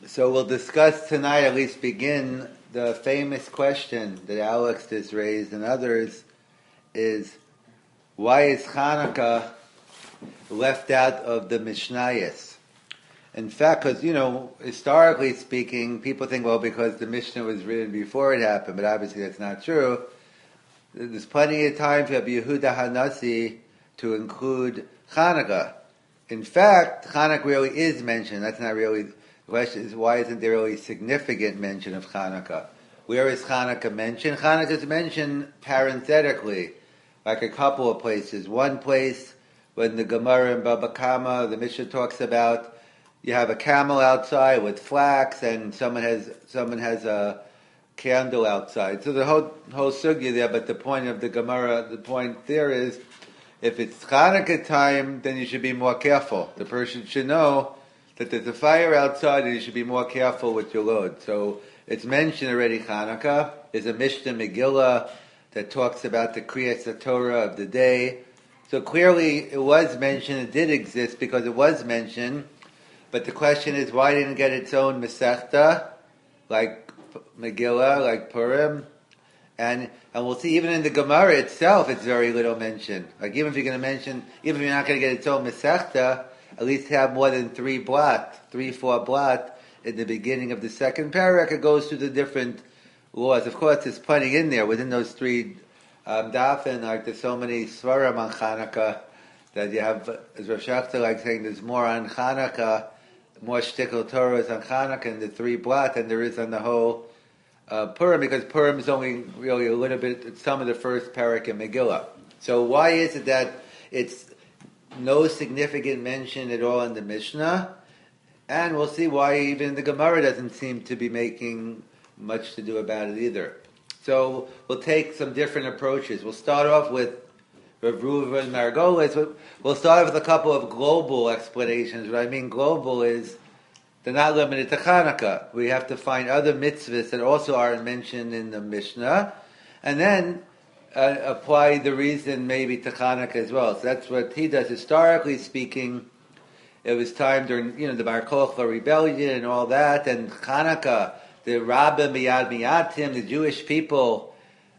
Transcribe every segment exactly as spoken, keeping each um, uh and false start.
So we'll discuss tonight, at least begin, the famous question that Alex just raised and others is, why is Hanukkah left out of the Mishnayos? In fact, because, you know, historically speaking, people think, well, because the Mishnah was written before it happened, but obviously that's not true. There's plenty of time for Yehuda Hanasi to include Hanukkah. In fact, Hanukkah really is mentioned. That's not really... The question is, why isn't there really significant mention of Hanukkah? Where is Hanukkah mentioned? Hanukkah is mentioned parenthetically, like a couple of places. One place, when the Gemara in Baba Kama, the Mishnah talks about, you have a camel outside with flax, and someone has someone has a candle outside. So the whole whole sugya there, but the point of the Gemara, the point there is, if it's Hanukkah time, then you should be more careful. The person should know that there's a fire outside and you should be more careful with your load. So it's mentioned already, Hanukkah. There's a Mishnah Megillah that talks about the Kriyas Torah of the day. So clearly it was mentioned, it did exist because it was mentioned. But the question is, why didn't it get its own Masechta, like Megillah, like Purim? And and we'll see, even in the Gemara itself, it's very little mentioned. Like even if you're going to mention, even if you're not going to get its own Masechta, at least have more than three blot, three, four blot in the beginning of the second paragraph. It goes through the different laws. Of course, there's plenty in there within those three um, dafin. Like there's so many svarim on Hanukkah that you have, as Rav Shachter like saying, there's more on Hanukkah, more shtickle Torahs on Hanukkah in the three blot than there is on the whole uh, Purim, because Purim is only really a little bit, it's some of the first parak in Megillah. So why is it that it's no significant mention at all in the Mishnah? And we'll see why even the Gemara doesn't seem to be making much to do about it either. So we'll take some different approaches. We'll start off with Rav Reuven Margolis. We'll start with a couple of global explanations. What I mean global is they're not limited to Hanukkah. We have to find other mitzvahs that also aren't mentioned in the Mishnah. And then Uh, apply the reason maybe to Hanukkah as well. So that's what he does. Historically speaking, it was time during, you know, the Bar Kokhba rebellion and all that, and Hanukkah, the Rabbah Miyad Miyatim, the Jewish people,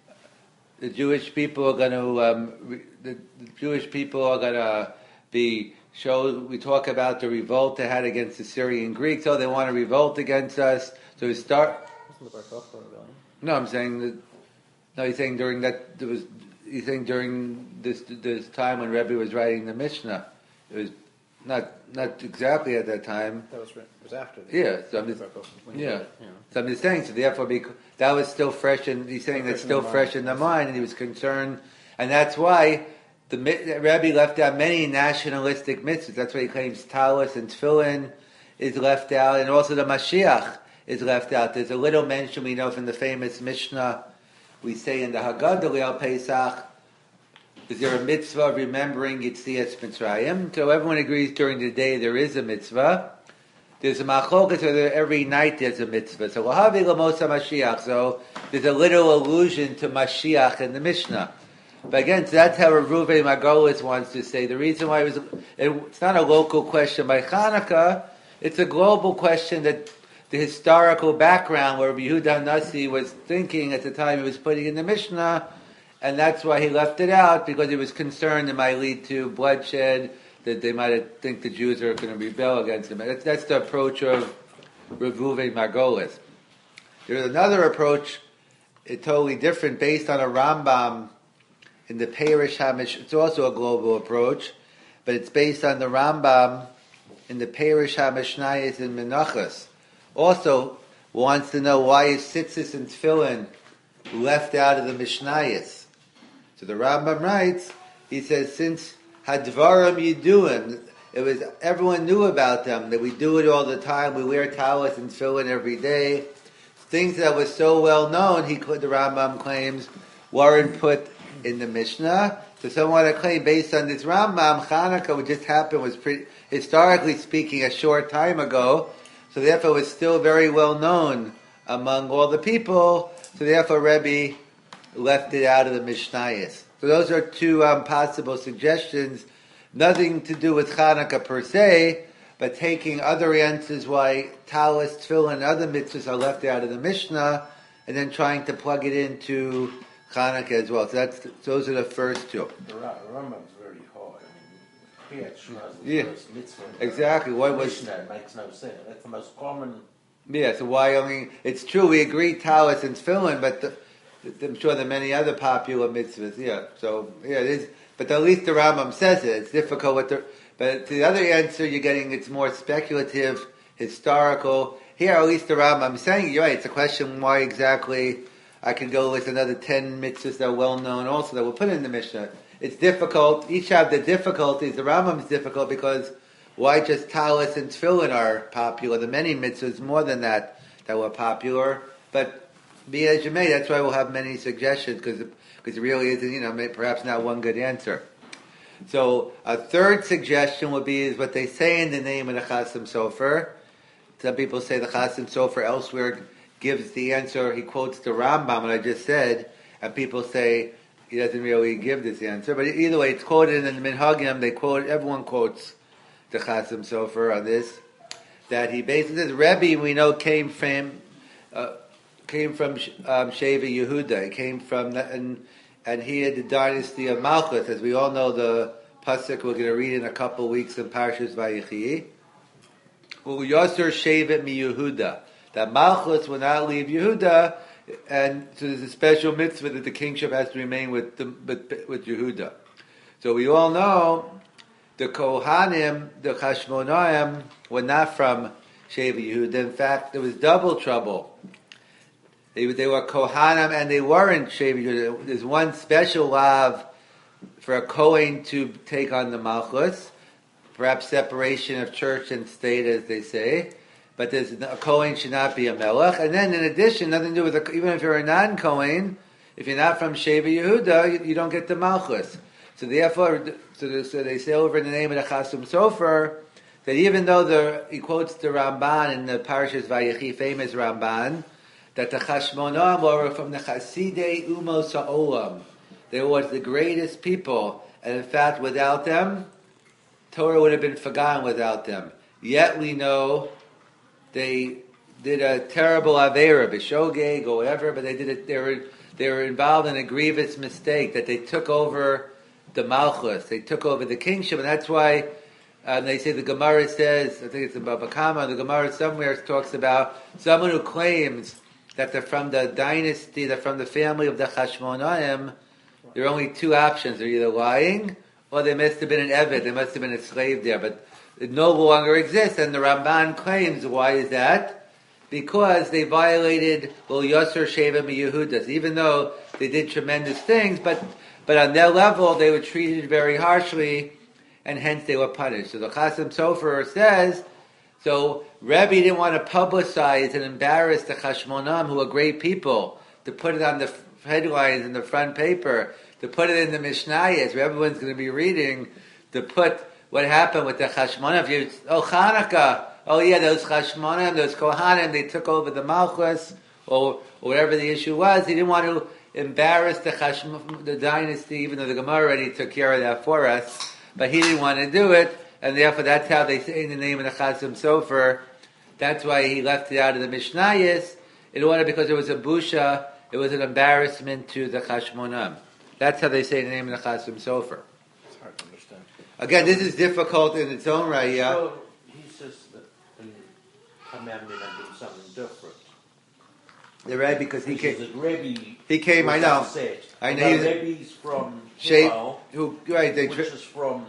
the Jewish people are going to, um, the, the Jewish people are going to be showed. We talk about the revolt they had against the Syrian Greeks. Oh, they want to revolt against us. So we start. Wasn't the Bar Kokhba rebellion? No, I'm saying that. No, he's saying during that there was. He's saying during this this time when Rebbe was writing the Mishnah, it was not not exactly at that time. That was it was after. The Yeah, so I'm just, yeah. So I'm just saying. So therefore, because that was still fresh, and he's saying that's still fresh in the mind, and he was concerned, and that's why the Rebbe left out many nationalistic mitzvahs. That's why he claims Talis and Tefillin is left out, and also the Mashiach is left out. There's a little mention we know from the famous Mishnah. We say in the Haggadah al Pesach, is there a mitzvah of remembering Yitzias Mitzrayim? So everyone agrees during the day there is a mitzvah. There's a machlokas where every night there's a mitzvah. So Wahavi Lamosa Mashiach. So there's a little allusion to Mashiach in the Mishnah. But again, so that's how Reuven Margolis wants to say. The reason why it was, it's not a local question by Hanukkah, it's a global question that the historical background where Yehuda Nasi was thinking at the time he was putting in the Mishnah, and that's why he left it out, because he was concerned it might lead to bloodshed, that they might think the Jews are going to rebel against him. That's, that's the approach of Rav Reuven Margolis. There's another approach, it's totally different, based on a Rambam in the Perish Hamish. It's also a global approach, but it's based on the Rambam in the Perish Hamishnayos in Menachos. Also wants to know why is tzitzis and tefillin left out of the Mishnayos. So the Rambam writes, he says, since hadvarim yiduim, it was everyone knew about them, that we do it all the time. We wear talis and tefillin every day. Things that were so well known, he the Rambam claims, weren't put in the Mishnah. So someone to claim based on this Rambam, Hanukkah, what just happened was pretty, historically speaking, a short time ago. So therefore it was still very well known among all the people. So therefore Rebbe left it out of the Mishnayos. So those are two um, possible suggestions. Nothing to do with Hanukkah per se, but taking other answers why talis, tefillin, and other mitzvahs are left out of the Mishnah, and then trying to plug it into Chanukah as well. So that's those are the first two. The Rambam's very hard. I mean, Kriyat Shema is the Yeah. first mitzvah. Exactly. What was? Mishnah makes no sense. That's the most common. Yeah. So why only? It's true. We agree talis and tefillin, but the, I'm sure there are many other popular mitzvahs. Yeah. So yeah, it is. But at least the Rambam says it. It's difficult with the. But to the other answer, you're getting it's more speculative, historical. Here, at least the Rambam is saying, you're right. It's a question why exactly. I could go with another ten mitzvahs that are well known also that were put in the Mishnah. It's difficult. Each have the difficulties. The Rambam is difficult because why just talis and tefillin are popular? The many mitzvahs more than that that were popular. But be as you may, that's why we'll have many suggestions because because it really isn't, you know, perhaps not one good answer. So a third suggestion would be is what they say in the name of the Chasim Sofer. Some people say the Chasim Sofer elsewhere gives the answer. He quotes the Rambam, what I just said, and people say he doesn't really give this answer. But either way, it's quoted in the Minhagim. They quote, everyone quotes the Chasim Sofer on this. That he basically says, Rebbe, we know, came from uh, came from um, Sheva Yehuda. He came from the, and and he had the dynasty of Malchus, as we all know. The pasuk we're going to read in a couple of weeks in Parshas Vayechi. Well, Yosser Shevet mi Yehuda. That Malchus will not leave Yehuda, and so there's a special mitzvah that the kingship has to remain with the, with, with Yehuda. So we all know the Kohanim, the Chashmonaim, were not from Sheva Yehuda. In fact, there was double trouble. They, they were Kohanim and they weren't Sheva Yehuda. There's one special lav for a Kohen to take on the Malchus, perhaps separation of church and state, as they say. But there's a Kohen should not be a Melech. And then in addition, nothing to do with a, even if you're a non-Kohen, if you're not from Sheva Yehuda, you, you don't get the Malchus. So therefore, so, the, so they say over in the name of the Chasim Sofer, that even though the, he quotes the Ramban in the Parashas Vayechi, famous Ramban, that the Chashmonaim were from the Chasidei Umos HaOlam. They were the greatest people. And in fact, without them, Torah would have been forgotten without them. Yet we know they did a terrible avera, b'shogeg or whatever, but they did it. They were they were involved in a grievous mistake that they took over the malchus. They took over the kingship, and that's why um, they say the Gemara says. I think it's in Baba Kama. The Gemara somewhere talks about someone who claims that they're from the dynasty, they're from the family of the Chashmonaim. There are only two options: they're either lying or they must have been an eved. They must have been a slave there, but it no longer exists, and the Ramban claims, why is that? Because they violated Lo Yosser Sheva mi Yehuda. Even though they did tremendous things, but but on their level they were treated very harshly, and hence they were punished. So the Chasim Sofer says, so Rebbe didn't want to publicize and embarrass the Chashmonaim, who are great people, to put it on the headlines in the front paper, to put it in the Mishnayos, where everyone's going to be reading, to put what happened with the Chashmonaim. You, oh, Chanukah. Oh, yeah, those Chashmonaim, those Kohanim, they took over the Malchus, or, or whatever the issue was. He didn't want to embarrass the Chashmo, the dynasty, even though the Gemara already took care of that for us. But he didn't want to do it, and therefore that's how they say in the name of the Chasim Sofer. That's why he left it out of the Mishnayos, in order, because it was a busha, it was an embarrassment to the Chashmonaim. That's how they say in the name of the Chasim Sofer. It's hard to understand. Again, this is difficult in its own right, yeah. So he says that in commandment and do something different. They're right, because he came. That Rebbe He came. I know. Said. I know. Now, He's Rebbe's from Shape. Hillel, Who? Right. They. which Tri- is from.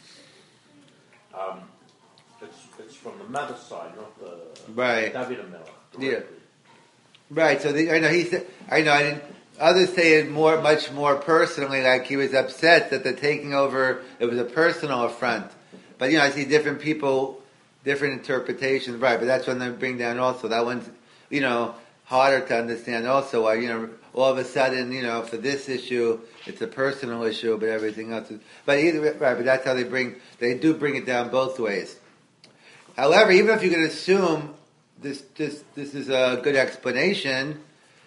Um, it's it's from the mother's side, not the Right. David Amelech. Yeah. Right. So the, I know he said. I know. I didn't. Others say it more, much more personally, like he was upset that they're taking over. It was a personal affront. But you know, I see different people, different interpretations. Right. But that's when they bring down also. That one's, you know, harder to understand. Also, why, you know, all of a sudden, you know, for this issue, it's a personal issue, but everything else is. But either right. But that's how they bring. They do bring it down both ways. However, even if you can assume this, this, this is a good explanation.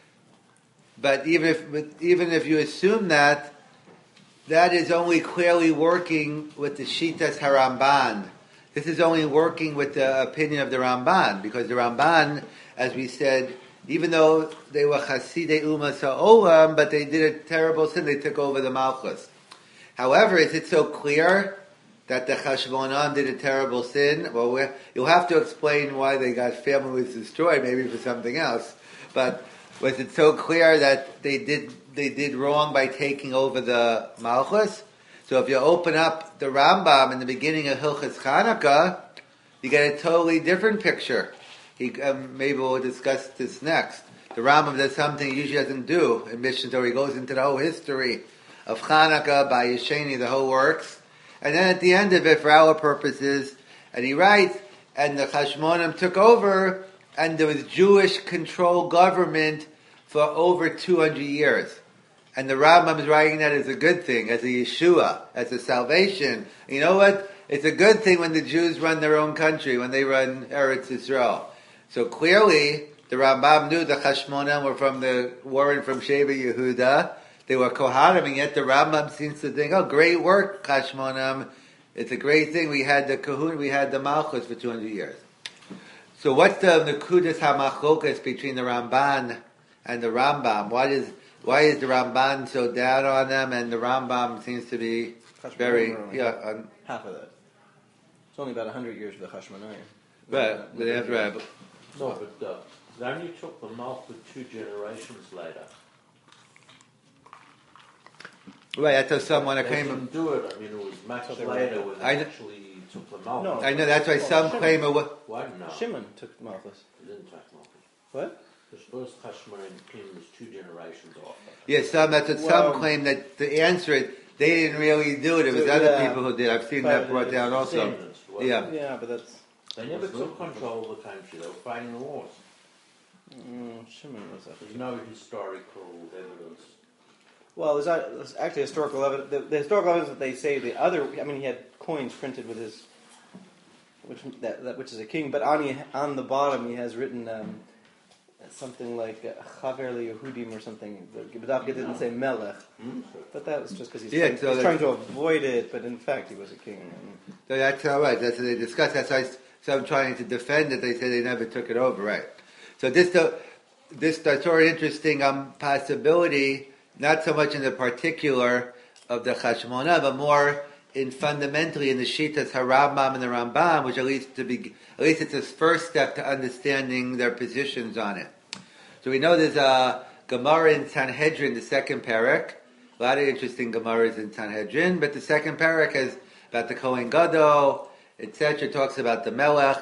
But even if even if you assume that, that is only clearly working with the Shitas Haramban. this is only working with the opinion of the Ramban, because the Ramban, as we said, even though they were Chasidei Umas HaOlam, but they did a terrible sin, they took over the Malchus. However, is it so clear that the Chashmonaim did a terrible sin? Well, we're, you'll have to explain why they got family was destroyed, maybe for something else. But was it so clear that they did they did wrong by taking over the Malchus? So if you open up the Rambam in the beginning of Hilchas Chanukah, you get a totally different picture. He, um, maybe we'll discuss this next. The Rambam does something he usually doesn't do in Mishnah Torah. He goes into the whole history of Chanukah by Yesheni, the whole works. And then at the end of it, for our purposes, and he writes, and the Chashmonim took over, and there was Jewish control government for over two hundred years. And the Rambam is writing that as a good thing, as a Yeshua, as a salvation. You know what? It's a good thing when the Jews run their own country, when they run Eretz Yisrael. So clearly, the Rambam knew the Chashmonim were from the, weren't from Sheva Yehuda. They were Kohanim, and yet the Rambam seems to think, oh, great work, Chashmonim. It's a great thing. We had the Kahun, we had the Malchus for two hundred years. So what's the Nekudas HaMachlokas between the Ramban and the Rambam? Why is why is the Ramban so down on them, and the Rambam seems to be very yeah on, half of that. It's only about a hundred years for the Chashmonaim. But but after right. No, but uh, they only took the Malchus two generations later. Right, that's how someone They claim. didn't do it. I mean, it was much later when they I, actually took the Malchus. No. I know that's why Well, some Shimon. claim it was. Why no? Shimon took the Malchus. He didn't take Malchus. What? The first Chashmonaim king was two generations off. Yeah, some that's what Well, some claim that the answer is they didn't really do it. It was Yeah. other people who did. I've seen that But brought down also. Descendants, wasn't Yeah. it? Yeah, but that's They never took control of the country. They were fighting the wars. mm, Shimon was that. There's no historical evidence. Well, there's, a- there's actually historical evidence. The, the historical evidence that they say the other. I mean, he had coins printed with his, which that, that which is a king. But on he, on the bottom, he has written um, something like Chaver Yehudim or something. The Gedavka didn't say Melech, Hmm? but that was just because he's, Yeah, trying, so he's that- trying to avoid it. But in fact, he was a king. And, So that's all right. That's what they discussed. That's why some trying to defend it. They say they never took it over. Right. So this the this the sort of interesting um, possibility. Not so much in the particular of the Chashmonah, but more in fundamentally in the Shitas HaRambam and the Rambam, which at least to be at least it's a first step to understanding their positions on it. So we know there's a Gemara in Sanhedrin, the second parak. A lot of interesting Gemaras in Sanhedrin, but the second parak has about the Kohen Gadol, et cetera. Talks about the Melech.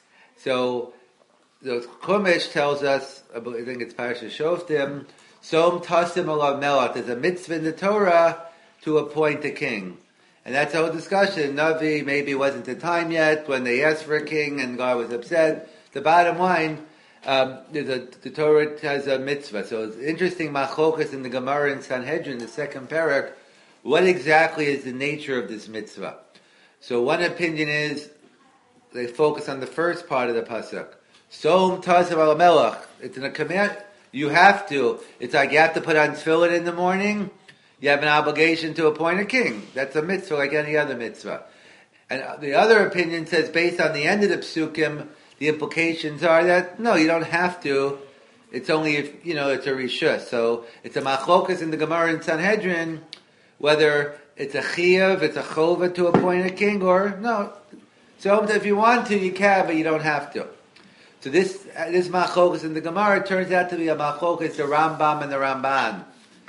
So the Chumash tells us, I think it's Parashat Shoftim. Som tasim alav melech. There's a mitzvah in the Torah to appoint a king. And that's the whole discussion. Navi, maybe it wasn't the time yet when they asked for a king and God was upset. The bottom line, um, there's a, the Torah has a mitzvah. So it's interesting, machlokas in the Gemara in Sanhedrin, the second parak, what exactly is the nature of this mitzvah? So one opinion is, they focus on the first part of the pasuk. Som tasim alav melech. It's in a command. You have to. It's like you have to put on tefillin in the morning. You have an obligation to appoint a king. That's a mitzvah like any other mitzvah. And the other opinion says, based on the end of the psukim, the implications are that, no, you don't have to. It's only if, you know, it's a rishus. So it's a machlokas in the Gemara in Sanhedrin, whether it's a chiyav, it's a chova to appoint a king, or no. So if you want to, you can, but you don't have to. So this this machlokas in the Gemara turns out to be a machlokas, the Rambam and the Ramban.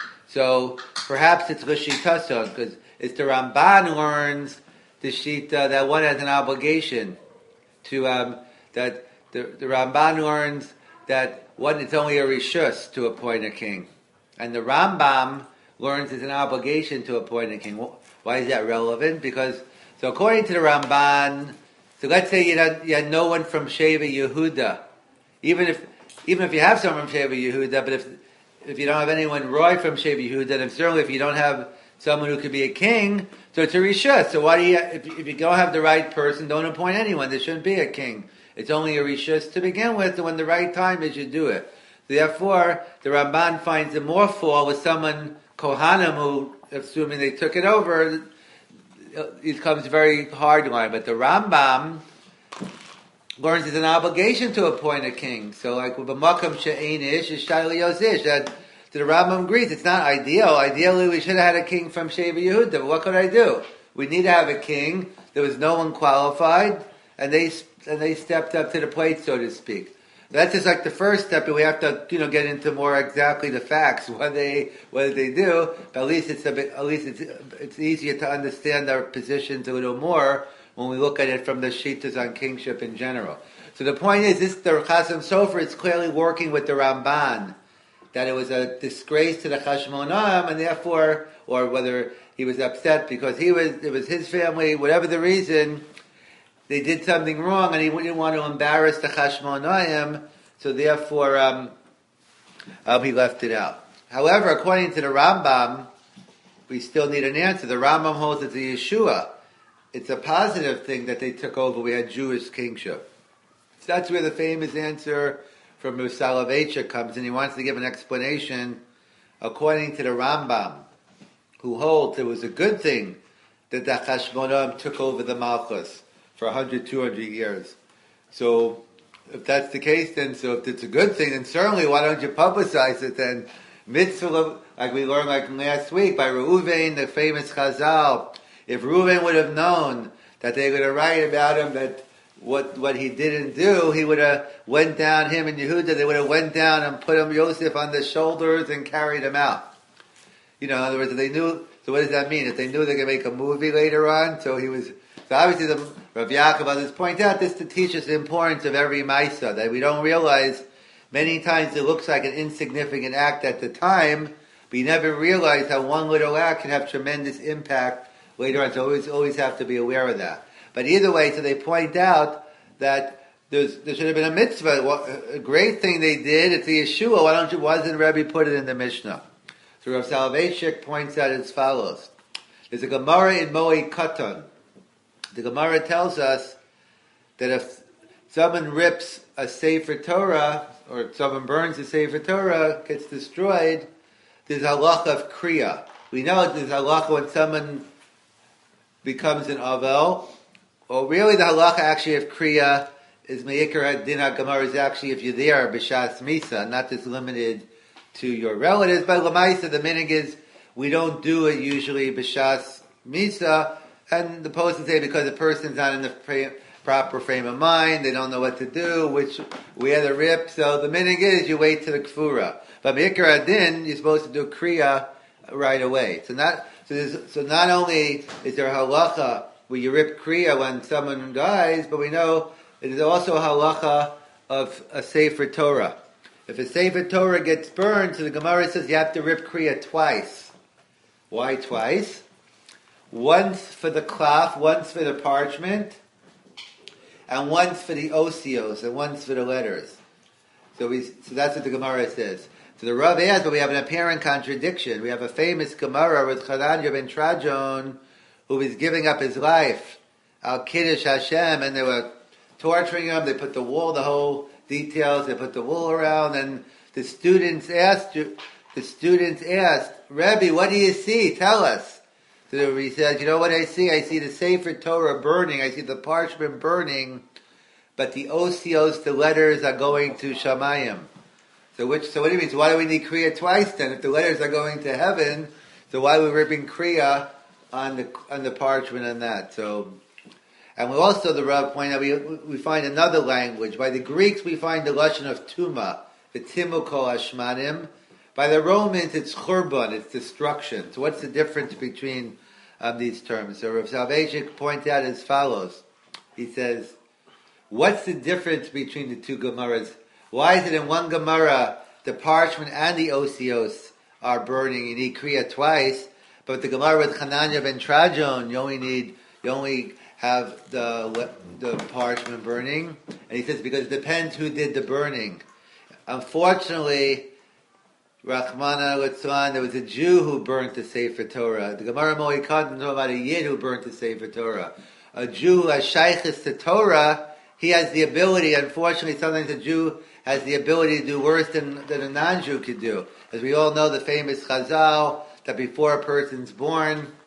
So perhaps it's Rishitason, because it's the Ramban who learns the Shita that one has an obligation to, um, that the, the Ramban learns that one, it's only a rishus to appoint a king. And the Rambam learns it's an obligation to appoint a king. Why is that relevant? Because, so according to the Ramban, so let's say you had, you had no one from Sheva Yehuda. Even if even if you have someone from Sheva Yehuda, but if if you don't have anyone Roy from Sheva Yehuda, then certainly if you don't have someone who could be a king, so it's a rishus. So why do you, if, if you don't have the right person, don't appoint anyone. There shouldn't be a king. It's only a rishus to begin with, and when the right time is, you do it. Therefore, the Ramban finds it more fall with someone, Kohanim, who, assuming they took it over, it becomes very hard line. But the Rambam learns it's an obligation to appoint a king. So like with a makam she'enish is shayli yozish. That the Rambam agrees it's not ideal. Ideally, we should have had a king from Sheva Yehuda. But what could I do? We need to have a king. There was no one qualified, and they and they stepped up to the plate, so to speak. That's just like the first step, and we have to, you know, get into more exactly the facts. What they, what did they do? But at least it's a bit, at least it's it's easier to understand our positions a little more when we look at it from the shittas on kingship in general. So the point is, this the Chasam Sofer is clearly working with the Ramban that it was a disgrace to the Chashmonaim, and therefore, or whether he was upset because he was, it was his family, whatever the reason. They did something wrong, and he didn't want to embarrass the Chashmonaim, so therefore um, um, he left it out. However, according to the Rambam, we still need an answer. The Rambam holds it's a Yeshua. It's a positive thing that they took over. We had Jewish kingship. So that's where the famous answer from Soloveitchik comes, and he wants to give an explanation. According to the Rambam, who holds it was a good thing that the Chashmonaim took over the Malchus for one hundred, two hundred years. So, if that's the case, then, so if it's a good thing, then certainly why don't you publicize it then? Mitzvah, like we learned like last week, by Reuven, the famous Chazal, if Reuven would have known that they were going to write about him, that what what he didn't do, he would have went down, him and Yehuda, they would have went down and put him, Yosef, on the shoulders and carried him out. You know, in other words, if they knew, so what does that mean? If they knew they were going to make a movie later on, so he was, so obviously the Rav Yaakov others point out this to teach us the importance of every Maisa, that we don't realize many times it looks like an insignificant act at the time, but you never realize how one little act can have tremendous impact later on. So always, always have to be aware of that. But either way, so they point out that there's, there should have been a mitzvah. A great thing they did, it's the Yeshua. Why don't you, why doesn't Rebbe put it in the Mishnah? So Rav Soloveitchik points out as follows. There's a Gemara in Moed Katan. The Gemara tells us that if someone rips a Sefer Torah, or someone burns a Sefer Torah, gets destroyed, there's a halacha of Kriya. We know there's a halacha when someone becomes an Avel. Well, really the halacha actually of Kriya is Me'ikar Din HaGemara is actually if you're there, B'Shas Misa, not just limited to your relatives. But L'maisa, the minig is, we don't do it usually B'Shas Misa, and the post say because the person's not in the pra- proper frame of mind, they don't know what to do, which we had a rip, so the minig is you wait to the Kfura. But Me'ikar Din, you're supposed to do Kriya right away. So not, so, there's, so not only is there a halacha where you rip Kriya when someone dies, but we know it is also a halacha of a Sefer Torah. If a Sefer Torah gets burned, so the Gemara says you have to rip Kriya twice. Why twice? Once for the cloth, once for the parchment, and once for the osios, and once for the letters. So we, so that's what the Gemara says. So the Rav asks, but we have an apparent contradiction. We have a famous Gemara with Chananya ben Trajon, who was giving up his life, al Kiddush Hashem, and they were torturing him. They put the wool, the whole details. They put the wool around, and the students asked, the students asked, Rebbe, what do you see? Tell us. So he said, you know what I see? I see the Sefer Torah burning. I see the parchment burning, but the osios, the letters, are going to Shamayim. So which? So what do you mean? So why do we need Kriya twice then? If the letters are going to heaven, so why are we ripping Kriya on the on the parchment and that? So, and we also, the Rav pointed out, we we find another language. By the Greeks, we find the lashon of tuma, the timu kol hashmanim. By the Romans, it's churban, it's destruction. So what's the difference between um, these terms? So Rav Soloveitchik points out as follows. He says, what's the difference between the two Gemaras? Why is it in one Gemara, the parchment and the osios are burning, you need Kriya twice, but the Gemara with Chananya ben Trajon, you only need, you only have the the parchment burning? And he says, because it depends who did the burning. Unfortunately, Rachmana Litzlan, there was a Jew who burnt the Sefer Torah. The Gemara Moed Katan talks about a Yid who burnt the Sefer Torah. A Jew who has shaychus to Torah, he has the ability, unfortunately, sometimes a Jew has the ability to do worse than, than a non-Jew could do. As we all know, the famous Chazal, that before a person's born,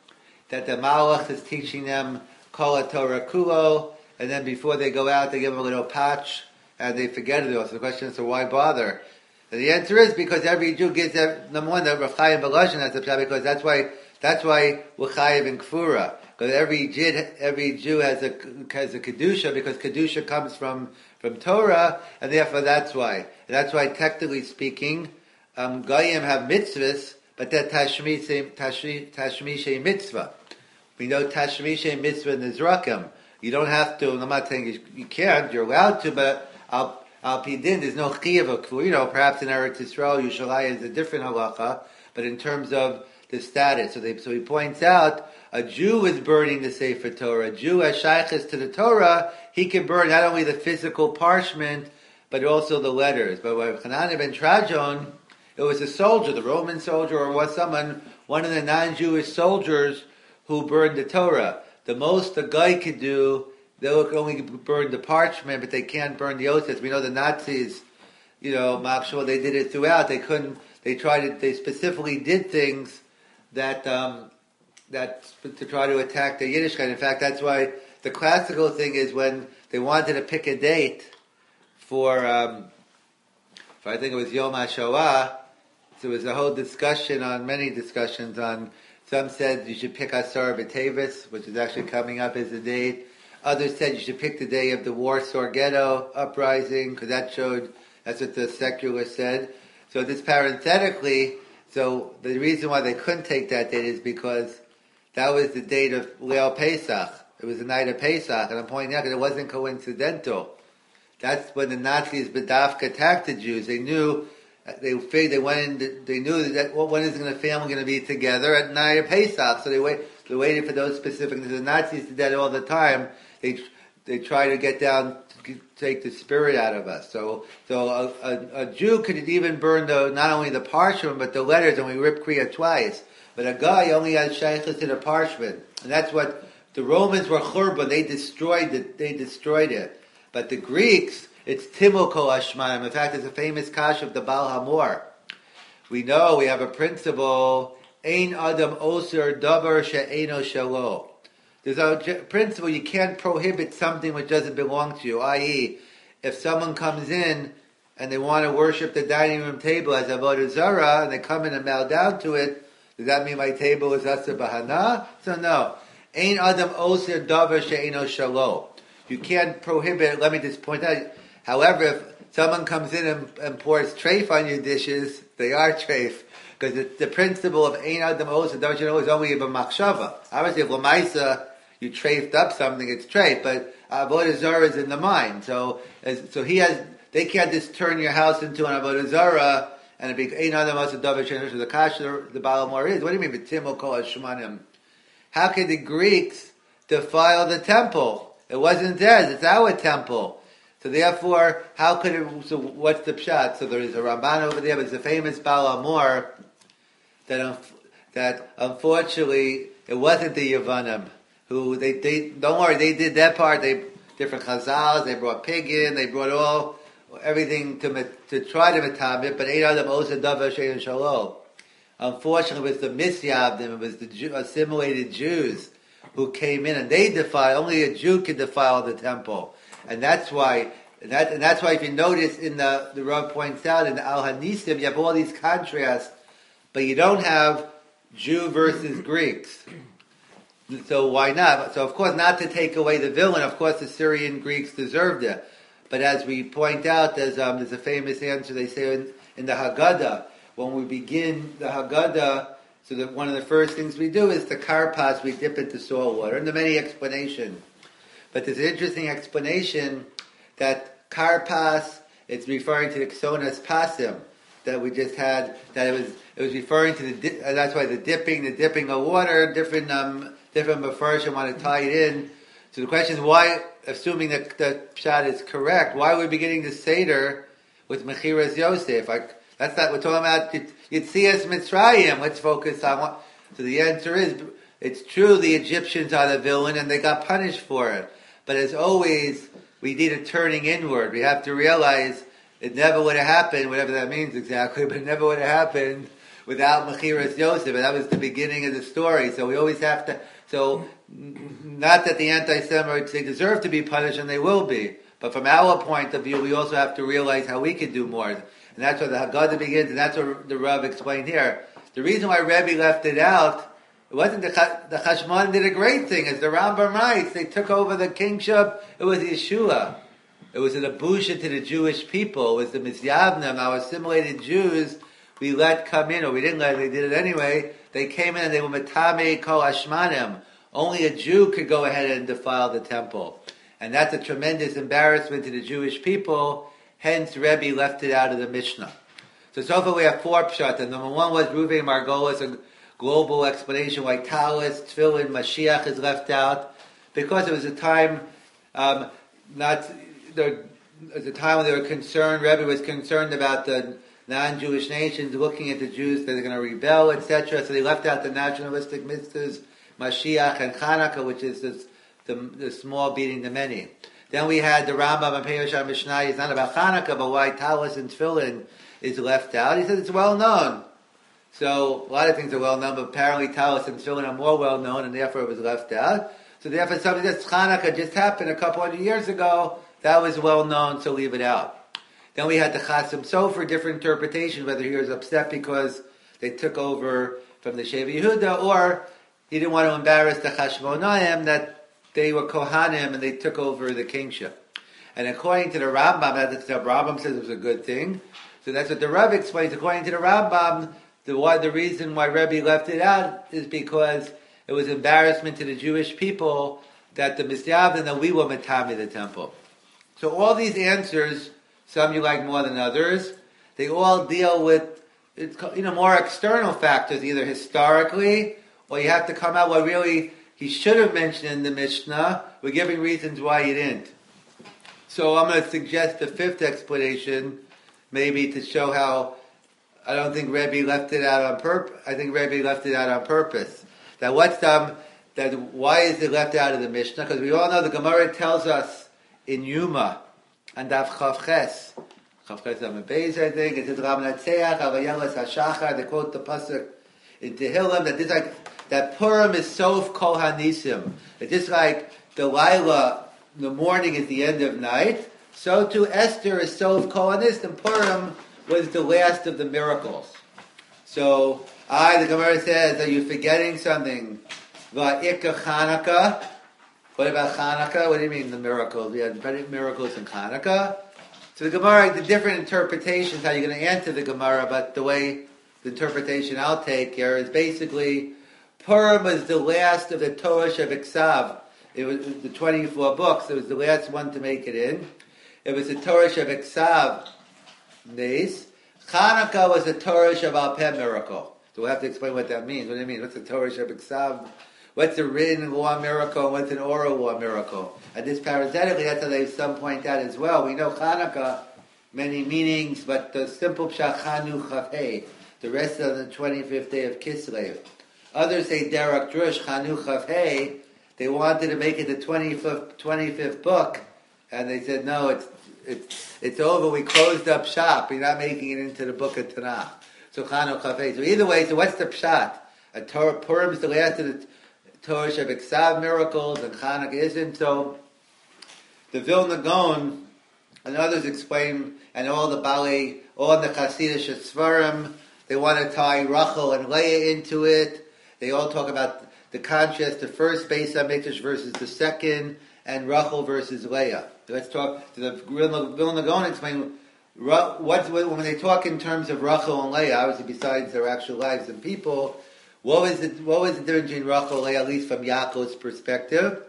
that the Malach is teaching them Kol Torah Kulo, and then before they go out, they give them a little patch, and they forget it all. So the question is, so why bother? And the answer is because every Jew gets that, number one, the Rav Chaim Belashon has the pshat, because that's why that's why we're chayiv in Kfura, because every Jew every Jew has a has a kedusha, because kedusha comes from from Torah, and therefore that's why. And that's why, technically speaking, um, Goyim have mitzvahs, but they're tashmishe tashmishe mitzvah. We know tashmishe mitzvah in the Zrakim. You don't have to. I'm not saying you, you can't. You're allowed to, but I'll. Al Pidin, there's no chiyuv of kfur. You know, perhaps in Eretz Yisrael, Yerushalayim is a different halacha, but in terms of the status, so, they, so he points out a Jew is burning the Sefer Torah. A Jew as shaykhis to the Torah, he can burn not only the physical parchment, but also the letters. But with Hanani ben Trajon, it was a soldier, the Roman soldier, or was someone, one of the non-Jewish soldiers who burned the Torah. The most the guy could do, they'll only burn the parchment, but they can't burn the oaths. We know the Nazis, you know, Makshul, they did it throughout. They couldn't, they tried to, they specifically did things that, um, that, to try to attack the Yiddishkeit. In fact, that's why the classical thing is when they wanted to pick a date for, um, for I think it was Yom HaShoah, so there was a whole discussion on, many discussions on, some said you should pick Asar B'Tevis, which is actually coming up as a date. Others said you should pick the day of the Warsaw Ghetto uprising, because that showed, that's what the secularists said. So this parenthetically, so the reason why they couldn't take that date is because that was the date of Leil Pesach. It was the night of Pesach, and I'm pointing out that it wasn't coincidental. That's when the Nazis, Bedavka, attacked the Jews. They knew, they figured, they went in, they knew that well, when is the family going to be together at night of Pesach, so they wait, they waited for those specific, the Nazis did that all the time. They they try to get down, to take the spirit out of us. So so a, a, a Jew could even burn the not only the parchment but the letters, and we rip Kriya twice. But a guy only has shaykhus to the parchment, and that's what the Romans were churban. They destroyed it. They destroyed it. But the Greeks, it's timul kol hashmanim. In fact, there's a famous kash of the Baal Hamor. We know we have a principle: ein adam oser davar she'eno shelo. There's a principle, you can't prohibit something which doesn't belong to you, that is, if someone comes in and they want to worship the dining room table as avodah zarah, and they come in and bow down to it, does that mean my table is asa bahana? So no. Ein adam oser davar she'eno shalo. You can't prohibit, let me just point out, however, if someone comes in and, and pours treif on your dishes, they are treif. Because the, the principle of ein adam oser davar she'eno is only a b'machshava. Obviously, if l'maisa, you trafed up something, it's treif, but avodah zarah is in the mind. So, as, so he has, they can't just turn your house into an avodah zarah, and it be ein adam oser davar she'eno shelo. The kash the Baal Hamor is, what do you mean, b'timul kol hashmanim? How could the Greeks defile the temple? It wasn't theirs, it's our temple. So therefore, how could it, so what's the pshat? So there is a Ramban over there, but it's a famous Baal Hamor, that, that unfortunately, it wasn't the Yevanim. Who they, they don't worry, they did that part. They different chazals, they brought pig in, they brought all everything to to try to metabit, but eight adam osa davar she'en shalom. Unfortunately, it was the misyavdim, it was the Jew, assimilated Jews who came in and they defiled. Only a Jew could defile the temple, and that's why. And, that, and that's why, if you notice, in the the Rav points out in the Al Hanisim, you have all these contrasts, but you don't have Jew versus Greeks. So why not? So of course, not to take away the villain. Of course, the Syrian Greeks deserved it. But as we point out, there's, um, there's a famous answer they say in, in the Haggadah. When we begin the Haggadah, so that one of the first things we do is the karpas, we dip into salt water. And there's many explanations. But there's an interesting explanation that karpas, it's referring to the Ksonas Pasim that we just had, that it was it was referring to the, di- uh, that's why the dipping, the dipping of water, different um, different Mepharshim want to tie it in. So the question is why, assuming that the pshat is correct, why are we beginning the Seder with Mechiras Yosef? Like, that's not, we're talking about Yetzias Mitzrayim. Let's focus on what, so the answer is, it's true the Egyptians are the villain and they got punished for it. But as always, we need a turning inward. We have to realize it never would have happened, whatever that means exactly, but it never would have happened without Mechiras Yosef. And that was the beginning of the story. So we always have to So, n- not that the anti-Semites, they deserve to be punished, and they will be. But from our point of view, we also have to realize how we can do more. And that's what the Haggadah begins, and that's what the Rav explained here. The reason why Rebbe left it out, it wasn't the, the Chashmonaim did a great thing. As the Rambam writes, they took over the kingship, it was Yeshua. It was an abusha to the Jewish people. It was the Mizyavnim, our assimilated Jews, we let come in, or we didn't let, they did it anyway. They came in and they were Matame Kol Ashmanim. Only a Jew could go ahead and defile the temple. And that's a tremendous embarrassment to the Jewish people. Hence, Rebbe left it out of the Mishnah. So, so far we have four pshat. And number one was Ruvei Margolis, a global explanation why Talis, Tefillin, Mashiach is left out. Because it was a time, um, not, there, it was a time when they were concerned, Rebbe was concerned about the non-Jewish nations looking at the Jews that are going to rebel, et cetera. So they left out the nationalistic mitzvahs, Mashiach and Chanukah, which is this, the, the small beating the many. Then we had the Rambam and Perush Mishnah. It's not about Chanukah, but why Talis and Tefillin is left out. He says it's well known. So a lot of things are well known, but apparently Talis and Tefillin are more well known, and therefore it was left out. So therefore, something that's Chanukah just happened a couple hundred years ago. That was well known, so leave it out. Then we had the Chasim Sofer, different interpretation, whether he was upset because they took over from the Sheva Yehuda, or he didn't want to embarrass the Chashmonaim that they were Kohanim and they took over the kingship. And according to the Rambam, that's the Rambam says it was a good thing. So that's what the Rav explains. According to the Rambam, the why the reason why Rebbe left it out is because it was embarrassment to the Jewish people that the Misyavdin, that we were Matami the temple. So all these answers, some you like more than others, they all deal with, it's, you know, more external factors, either historically, or you have to come out what really he should have mentioned in the Mishnah. We're giving reasons why he didn't. So I'm going to suggest the fifth explanation, maybe to show how I don't think Rebbe left it out on purpose. I think Rebbe left it out on purpose. That what's um, that why is it left out of the Mishnah? Because we all know the Gemara tells us in Yuma and Daf Chav Ches, Chav Ches Amud Beis, I think it's the Rab Natseach Avayelas Hashachar. They quote the pasuk in Tehillim that this like that Purim is Sof Kol Hanisim. That just like Delilah, the morning is the end of night, so too Esther is Sof Kol Hanisim. Purim was the last of the miracles. So, I, the Gemara says, are you forgetting something? Va'ika Chanukah. What about Chanukah? What do you mean the miracles? We had many miracles in Chanukah. So the Gemara, the different interpretations, how you're going to answer the Gemara, but the way the interpretation I'll take here is basically, Purim was the last of the Torah Shebiksav. It was the twenty-four books. It was the last one to make it in. It was the Torah Shebiksav. Days. Chanukah was a Torah Sheval Peh miracle. So we'll have to explain what that means. What do you mean? What's a Torah Shebiksav? What's a written law miracle? And what's an oral law miracle? And this parenthetically, that's how they some point out as well. We know Chanukah, many meanings, but the simple pshat Chanu Chavhei, the rest of the twenty-fifth day of Kislev. Others say Derek Drush Chanu Chavhei. They wanted to make it the twenty-fifth, twenty-fifth book, and they said no, it's It's it's over. We closed up shop. We're not making it into the book of Tanakh. So Chanu Chafei. So either way, so what's the pshat? A Torah Purim is the last of the Torah Shebiksav miracles, and Chanukah isn't. So the Vilna Gaon and others explain, and all the Bali, all the Hasidic Sfarim, they want to tie Rachel and Leah into it. They all talk about the contrast, the first Beis HaMikdash versus the second, and Rachel versus Leah. Let's talk to the Vilna Gaon explain what when they talk in terms of Rachel and Leah, obviously besides their actual lives and people, what was it? What was the difference between Rachel and Leah, at least from Yaakov's perspective?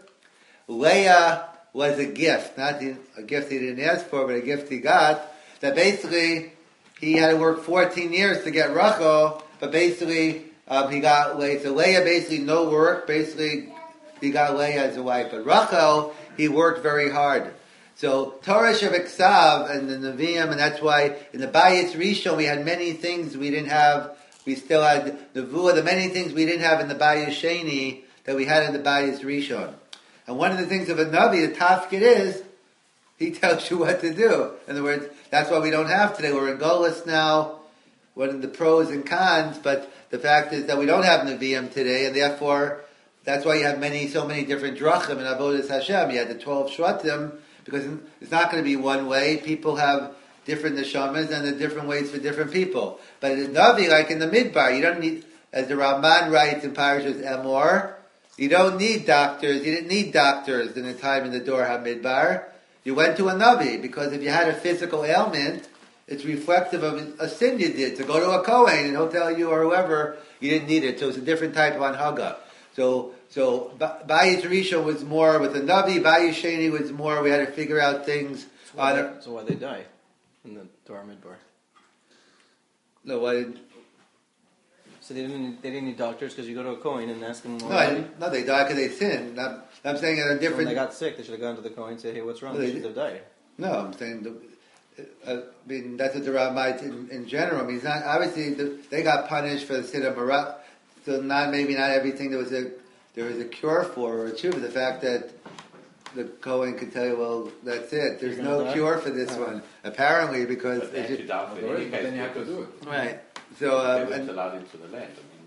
Leah was a gift, not a gift he didn't ask for, but a gift he got. That basically he had to work fourteen years to get Rachel, but basically um, he got Leah. So Leah basically no work, basically he got Leah as a wife, but Rachel he worked very hard. So Torah Shebiksav and the Nevi'im, and that's why in the Bayis Rishon we had many things we didn't have. We still had Nevuah, the many things we didn't have in the Bayis Sheni that we had in the Bayis Rishon. And one of the things of a Navi, the tafkid is, he tells you what to do. In other words, that's why we don't have today. We're in Golis now, one of the pros and cons, but the fact is that we don't have Nevi'im today, and therefore that's why you have many, so many different drachim in Avodas Hashem. You had the twelve shvatim, because it's not going to be one way. People have different neshamas and the different ways for different people. But in Navi, like in the Midbar, you don't need, as the Ramban writes in Parashas Emor, you don't need doctors. You didn't need doctors in the time in the Dor HaMidbar. You went to a Navi, because if you had a physical ailment, it's reflective of a sin you did. To go to a Kohen and he'll tell you, or whoever, you didn't need it. So it's a different type of anhaga. So, so Bayis Rishon was more with the Navi. Bayis Sheni was more. We had to figure out things. So why, on they, a, so why they die in the Torah Midbar? no, why did, So they didn't. They didn't need doctors because you go to a Kohen and ask them. no, I didn't, no, they died because they sinned. Not, I'm saying in a So when different. they got sick, they should have gone to the Kohen and say, "Hey, what's wrong?" No, They they should have died. No, I'm saying. The, uh, I mean, that's what the rabbis in, in general. I mean, it's not, obviously the, they got punished for the sin of Marat. So not maybe not everything there was a there was a cure for or a cure, but the fact that the Kohen could tell you, well, that's it. There's You're no gonna die? cure for this one, apparently, because But they it's had just, to die for There any is, but case then you have to because do it. right. So they um, weren't and, allowed into the land. I mean,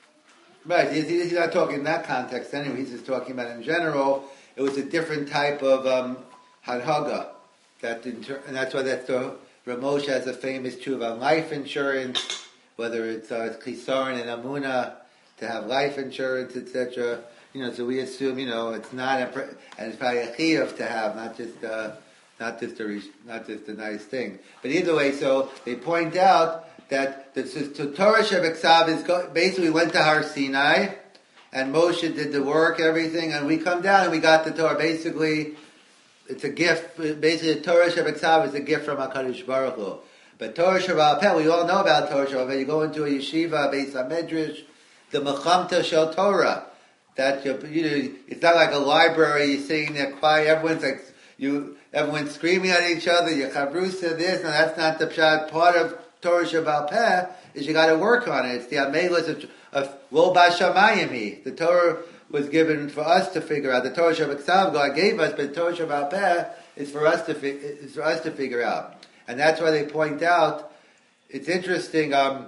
right, he's, he's not talking in that context anyway. He's just talking about in general. It was a different type of um, hanhaga, that inter- and that's why that's the Ramosha has a famous tshuva on life insurance, whether it's uh, chisaron and amuna to have life insurance, et cetera. You know, so we assume, you know, it's not a, pre- and it's probably a chiyuv to have, not just uh, not just a re- not just a nice thing. But either way, so they point out that the, the Torah Shebeksav is go, basically went to Har Sinai, and Moshe did the work, everything, and we come down and we got the Torah. Basically, it's a gift. Basically, the Torah Shebeksav is a gift from HaKadosh Baruch Hu. But Torah Shabbat Peh, we all know about Torah Shabbat Peh. You go into a yeshiva, Beis HaMedrash, the Mechamta Shel Torah. That you, you know, it's not like a library. You're sitting there quiet. Everyone's like you. Everyone's screaming at each other. You chavrusa this. No, that's not the pshat. Part of Torah Shabbat Peh is you got to work on it. It's the amelas of, of Lo Bashamayim. The Torah was given for us to figure out. The Torah Shabbat Ksav God gave us, but Torah Shabbat Peh is for us to fi- is for us to figure out. And that's why they point out. It's interesting. Um,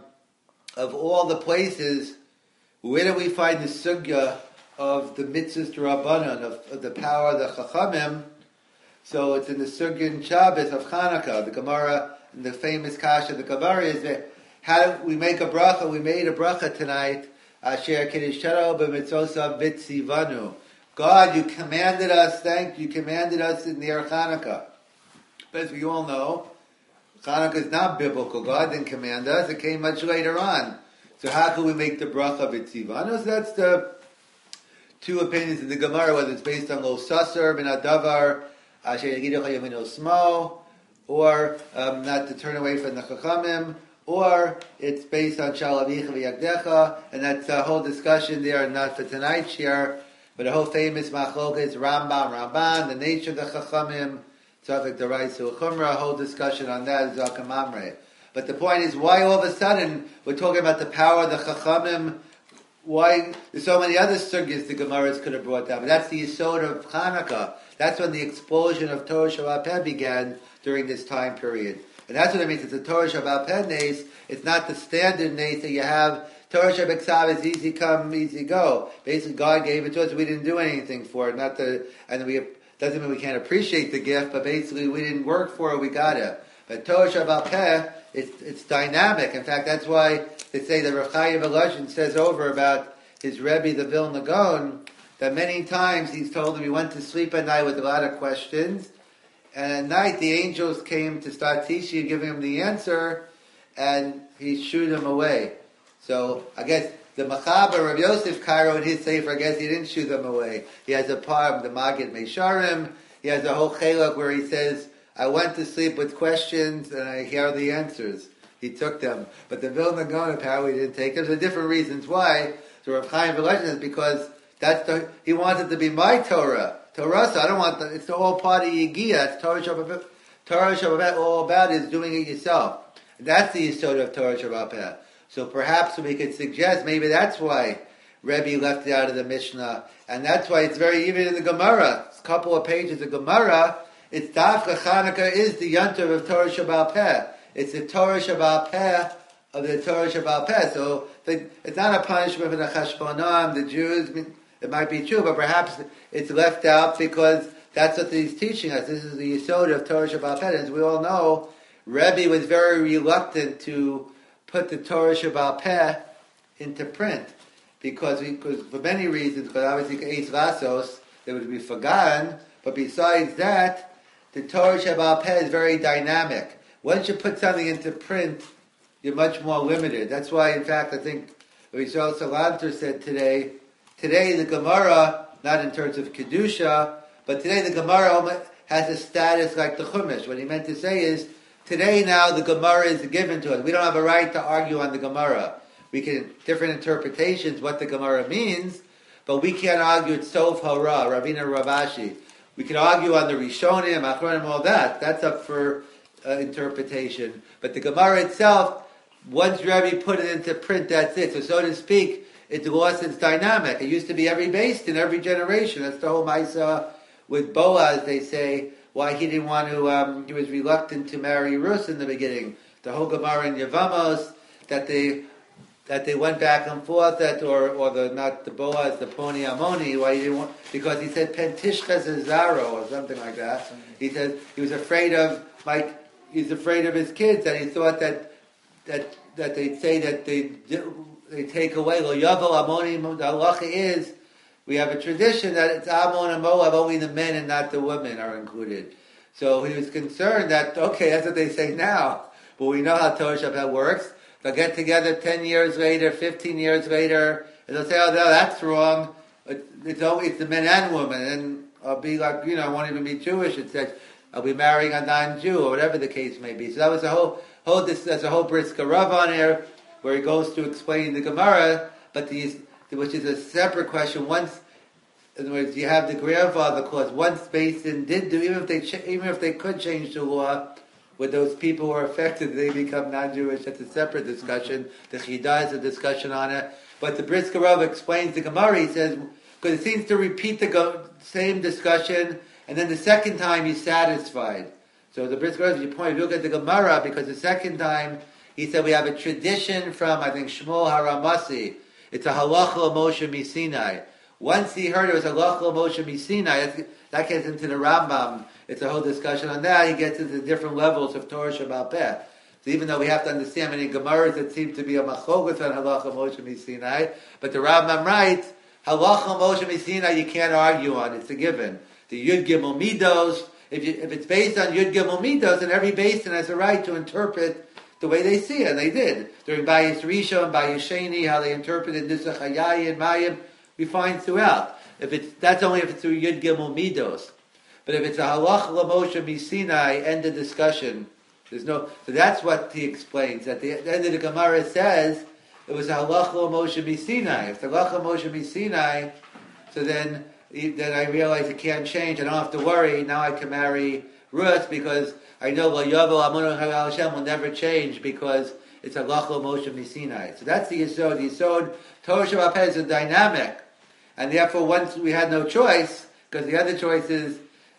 of all the places, where do we find the sugya of the mitzvahs d'Rabbanan, of, of the power of the Chachamim? So it's in the sugya in Shabbos of Chanukah. The Gemara, the famous kasha, the Gemara is that how do we make a bracha? We made a bracha tonight. Asher kiddusharo b'mitzvosav b'tzivanu. God, you commanded us. Thank you. Commanded us in near Chanukah. But as we all know, Chanukah is not biblical. God didn't command us. It came much later on. So how can we make the bracha b'tzivanu? So that's the two opinions in the Gemara, whether it's based on Lo Sasar ben Adavar, Asher Yagidecha Yamino Smo, or um, not to turn away from the Chachamim, or it's based on Shalavicha v'Yagdecha, and that's a whole discussion there, not for tonight's share, but a whole famous machlokas, Rambam, Ramban, the nature of the Chachamim, Tzavik Daraisu Chumrah, a whole discussion on that, Zakam Amre. But the point is, why all of a sudden we're talking about the power of the Chachamim? Why there's so many other sugyas the Gemaras could have brought down, but that's the yesod of Chanukah. That's when the explosion of Torah Shabbat Peh began during this time period, and that's what it means. It's a Torah Shabbat Peh nace. It's not the standard nace that you have. Torah Shabbat Ksav is easy come, easy go. Basically, God gave it to us. We didn't do anything for it. Not the and we doesn't mean we can't appreciate the gift, but basically we didn't work for it. We got it. But Torah Shabbat Peh, it's it's dynamic. In fact, that's why they say that Rav Chaim Volozhin says over about his Rebbe, the Vilna Gaon, that many times he's told him he went to sleep at night with a lot of questions, and at night the angels came to start teaching, giving him the answer, and he shooed him away. So I guess the Machaber Rav Yosef Cairo in his sefer, I guess he didn't shoot them away. He has a poem, the Magid Meisharim. He has a whole chelak where he says, I went to sleep with questions and I hear the answers. He took them. But the Vilna Gaon apparently didn't take them. There's different reasons why. So Rav Chaim Volozhin is because that's the, he wanted to be my Torah. Torah, so I don't want the, it's the whole part of Yigiyah. It's Torah Shabbat. Torah Shabbat, all about is doing it yourself. And that's the yesod of Torah Shabbat Peh. So perhaps we could suggest maybe that's why Rebbe left it out of the Mishnah. And that's why it's very, even in the Gemara, a couple of pages of Gemara, it's Dafka Chanukah is the Yantav of Torah Shabbat Peh. It's the Torah Shabbat Peh of the Torah Shabbat Peh. So the, it's not a punishment for the Chashbonim, the Jews. it might be true, but perhaps it's left out because that's what he's teaching us. This is the yesod of Torah Sheba'al Peh. As we all know, Rebbe was very reluctant to put the Torah Sheba'al Peh into print because, we, because for many reasons, because obviously Eis Rasos, they would be forgotten, but besides that, the Torah Sheba'al Peh is very dynamic. Once you put something into print, you're much more limited. That's why, in fact, I think Rizal Salanter said today, today the Gemara, not in terms of Kedusha, but today the Gemara has a status like the Chumash. What he meant to say is, today now the Gemara is given to us. We don't have a right to argue on the Gemara. We can, different interpretations, what the Gemara means, but we can't argue it's Sof Hara, Ravina Ravashi. We can argue on the Rishonim, Achronim, all that. That's up for uh, interpretation. But the Gemara itself, once Rebbe put it into print, that's it. So, so to speak, it lost its dynamic. It used to be every based in every generation. That's the whole Maisa with Boaz. They say why he didn't want to. Um, he was reluctant to marry Rus in the beginning. The whole Gemara in Yevamos that they that they went back and forth. That or or the not the Boaz, the Poni Amoni. Why he didn't want, because he said Pentishchas Zaro or something like that. He said he was afraid of like he's afraid of his kids. That he thought that. That that they say that they they take away lo yavo amoni. The halacha is we have a tradition that it's Ammon and Moab, only the men and not the women are included. So he was concerned that okay, that's what they say now, but we know how Torah Shabbat works. They'll get together ten years later, fifteen years later, and they'll say, oh no, that's wrong. It's always it's the men and women, and I'll be like you know I won't even be Jewish. It says I'll be marrying a non-Jew or whatever the case may be. So that was the whole. Whole, this, there's a whole Brisker Rav on here where he goes to explain the Gemara, but these, which is a separate question. Once, in other words, you have the grandfather clause. Once Beis Din did do, even if they even if they could change the law, with those people who are affected, they become non-Jewish. That's a separate discussion. The Chidah is a discussion on it. But the Brisker Rav explains the Gemara. He says because it seems to repeat the go- same discussion, and then the second time he's satisfied. So the Brisker Rav, you point, look at the Gemara, because the second time, he said we have a tradition from, I think, Shmuel Haramasi. It's a halacha of Moshe Misinai. Once he heard it was a halacha of Moshe Misinai, that gets into the Rambam. It's a whole discussion on that. He gets into different levels of Torah Sheba'al Peh. So even though we have to understand many Gemaras that seem to be a machogas on halacha of Moshe Misinai, but the Rambam writes, halacha of Moshe Misinai you can't argue on. It's a given. The Yud Gimel Midos, If, you, if it's based on Yud Gimel Midos, then every Beis Din has a right to interpret the way they see it, and they did. During Bayis Rishon, Bayis Sheni, how they interpreted Nisach Hayayi and Mayim, we find throughout. If it's That's only if it's through Yud Gimel Midos. But if it's a Halach LaMoshe Misinai, end of discussion. There's no. So that's what he explains. At the end of the Gemara says, it was a Halach LaMoshe Misinai. If it's a Halach LaMoshe Misinai, so then... then I realize it can't change. I don't have to worry. Now I can marry Ruth because I know Lo Yavo Amonu Hashem will never change because it's a Lachol Moshe Misinai. So that's the Yisod. The Yisod, Torah Sheba'al Peh is a dynamic. And therefore once we had no choice, because the other choice is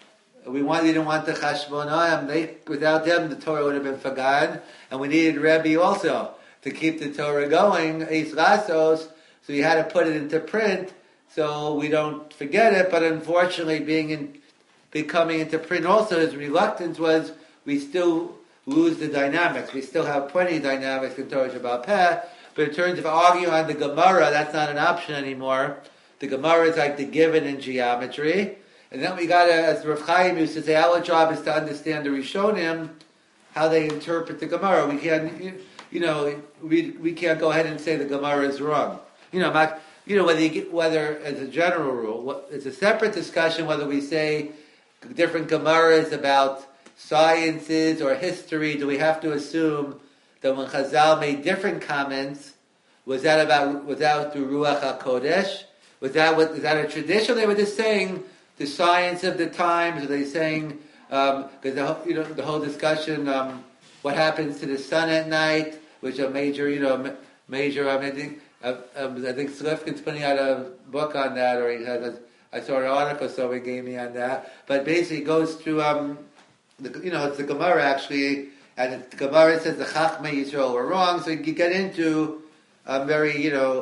we wanted, we didn't want the Chashmonaim. They, without them the Torah would have been forgotten. And we needed Rebbe also to keep the Torah going, Eis Rasos, so you had to put it into print so we don't forget it, but unfortunately being in, becoming into print also, his reluctance was we still lose the dynamics. We still have plenty of dynamics in Torah Sheba'al Peh, but in terms of arguing on the Gemara, that's not an option anymore. The Gemara is like the given in geometry. And then we got to, as Rav Chaim used to say, our job is to understand the Rishonim, how they interpret the Gemara. We can't, you know, we we can't go ahead and say the Gemara is wrong. You know, Mac, You know, whether you get, whether as a general rule, what, it's a separate discussion whether we say different Gemaras about sciences or history. Do we have to assume that when Chazal made different comments, was that about was that through Ruach HaKodesh? Was that what, is that a tradition? They were just saying the science of the times. Are they saying because um, the you know the whole discussion um, what happens to the sun at night, which a major you know major I mean. I think, Uh, um, I think Slifkin's putting out a book on that, or he has. A, I saw an article someone gave me on that. But basically, it goes through. Um, the, you know, it's the Gemara actually, and the Gemara says the Chachmei Yisrael were wrong. So you get into um, very, you know,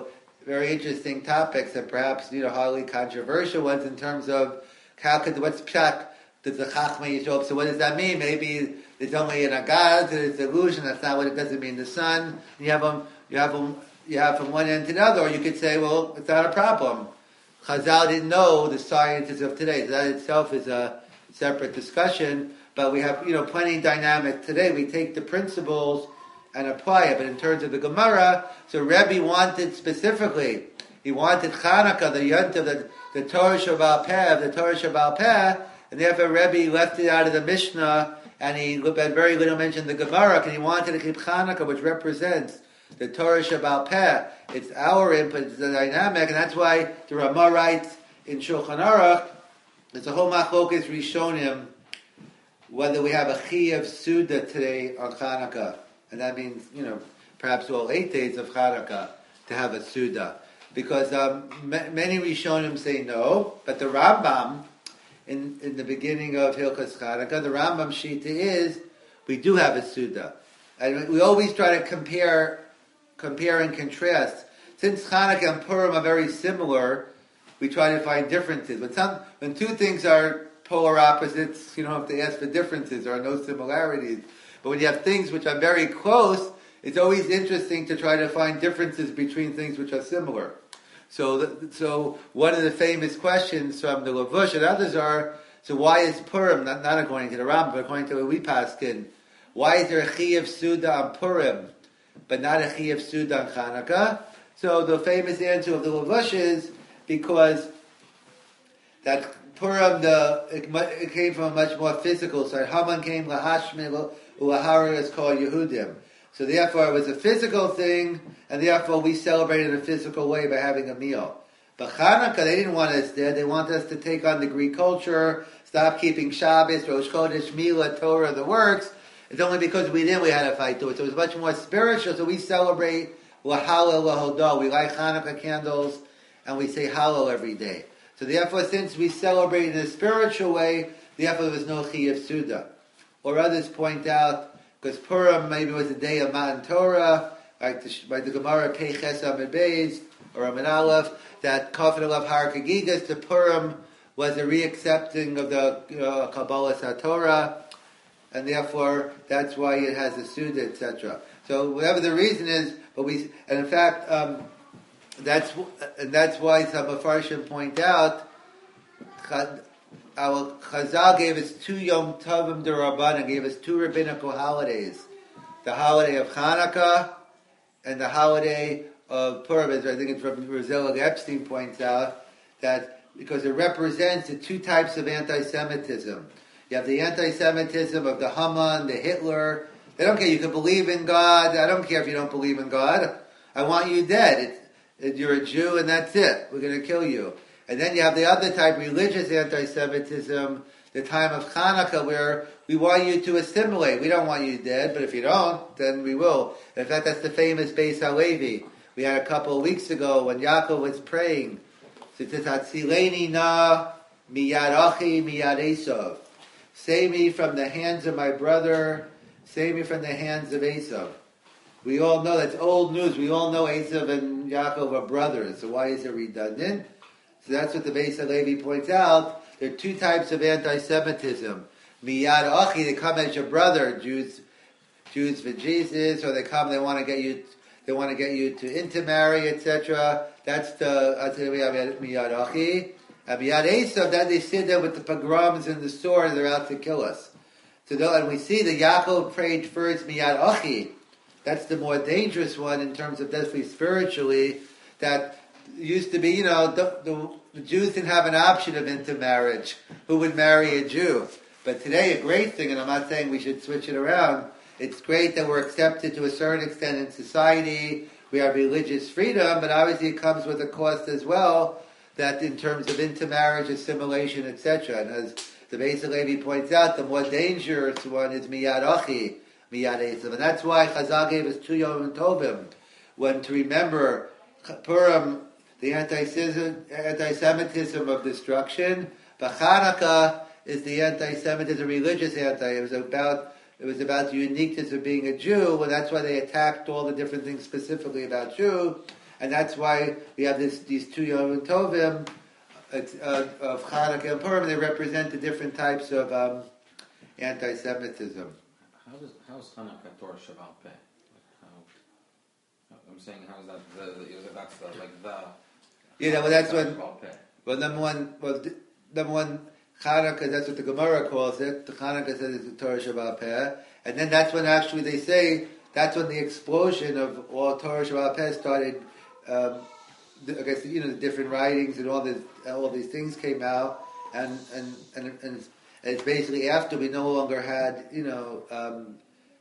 very interesting topics, and perhaps you know highly controversial ones in terms of how could what's pshat does the chachma show up? So what does that mean? Maybe there's only an agad, it's illusion. That's not what it doesn't mean. The sun, you have them, you have them, you have from one end to the other. Or you could say, well, it's not a problem. Chazal didn't know the sciences of today. So that itself is a separate discussion. But we have, you know, plenty dynamic today. We take the principles and apply it. But in terms of the Gemara, so Rebbe wanted specifically, he wanted Chanukah, the Yontif, the, the Torah Shabbat Peh, the Torah Shabbat Peh, and therefore Rebbe left it out of the Mishnah, and he had very little mention the Gemara, and he wanted to keep Chanukah, which represents the Torah Shabbat Peh. It's our input, it's the dynamic, and that's why the Ramah writes in Shulchan Aruch, there's a whole machlokas Rishonim, whether we have a Chiyuv Suda today on Chanukah, and that means, you know, perhaps all eight days of Chanukah to have a Suda. Because um, m- many Rishonim say no, but the Rambam, in, in the beginning of Hilchos Chanukah, the Rambam Shita is, we do have a Suda. And we always try to compare compare and contrast. Since Chanukah and Purim are very similar, we try to find differences. But some, when two things are polar opposites, you don't have to ask for differences. There are no similarities. But when you have things which are very close, it's always interesting to try to find differences between things which are similar. So, the, so one of the famous questions from the Lavush and others are, so why is Purim, not, not according to the Rambam, but according to what we paskin, why is there a Chiyuv Suda on Purim, but not a Chiyuv Suda on Chanukah? So the famous answer of the Lavush is because that Purim, the it, it came from a much more physical side. Haman came lahashmi ulahara is called Yehudim. So therefore it was a physical thing, and therefore we celebrated in a physical way by having a meal. But Chanukah, they didn't want us there. They wanted us to take on the Greek culture, stop keeping Shabbos, Rosh Chodesh, Mila, Torah, the works. It's only because we didn't we had to fight to it. So it was much more spiritual. So we celebrate Lahalel Lahodah. We light Chanukah candles, and we say Hallel every day. So therefore, since we celebrate in a spiritual way, therefore there was no Chiyuv Suda. Or others point out, because Purim maybe was a day of Matan Torah, like the, like the Gemara Peiches Amid Beis, or Amid Aleph, that Kafir Alav Har Kagigas to Purim was a reaccepting of the you know, Kabbalah HaTorah, and therefore that's why it has a Suda, et cetera. So whatever the reason is, but we, and in fact, um, that's and that's why some Mefarshim point out, our Chazal gave us two Yom Tovim D'Rabbanan, gave us two rabbinical holidays. The holiday of Chanukah and the holiday of Purim. I think it's from Rosella Epstein points out that because it represents the two types of anti-Semitism. You have the anti-Semitism of the Haman, the Hitler. They don't care. You can believe in God. I don't care if you don't believe in God. I want you dead. It's, it, you're a Jew and that's it. We're going to kill you. And then you have the other type, religious anti-Semitism, the time of Chanukah, where we want you to assimilate. We don't want you dead, but if you don't, then we will. In fact, that's the famous Beis HaLevi. We had a couple of weeks ago when Yaakov was praying. So it says, Hatzileni na miyad achi miyad Esav. Save me from the hands of my brother. Save me from the hands of Esav. We all know, that's old news. We all know Esav and Yaakov are brothers. So why is it redundant? So that's what the Beis HaLevi points out. There are two types of anti-Semitism. Miyad achi, they come as your brother, Jews, Jews for Jesus, or they come, they want to get you, they want to get you to intermarry, et cetera. That's the miyad achi. And miyad Esav, that they sit there with the pogroms and the sword, and they're out to kill us. So, and we see that Yaakov prayed first miyad achi. That's the more dangerous one in terms of definitely spiritually. That used to be, you know, the, the, the Jews didn't have an option of intermarriage. Who would marry a Jew? But today, a great thing, and I'm not saying we should switch it around, it's great that we're accepted to a certain extent in society. We have religious freedom, but obviously it comes with a cost as well, that in terms of intermarriage, assimilation, et cetera. And as the Beis HaLevi points out, the more dangerous one is miyad achi, miyad Esav. And that's why Chazal gave us two Yom Tovim, when to remember Purim, the anti-Semitism of destruction, but Chanukah is the anti-Semitism, religious anti. It was about it was about the uniqueness of being a Jew, and that's why they attacked all the different things specifically about Jew. and that's why we have this these two Yom Tovim uh, of Hanukkah and Purim. They represent the different types of um, anti-Semitism. How does how is Hanukkah Torah Shabbat Peh? How, I'm saying how is that the, the that's the like the yeah well that's when Shabbat Peh. well number one well th- number one Hanukkah, that's what the Gemara calls it. The Hanukkah says it's the Torah Shabbat Peh, and then that's when actually they say that's when the explosion of all Torah Shabbat Peh started. Um, the, I guess you know the different writings and all this, all these things came out, and and and, and it's, it's basically after we no longer had you know um,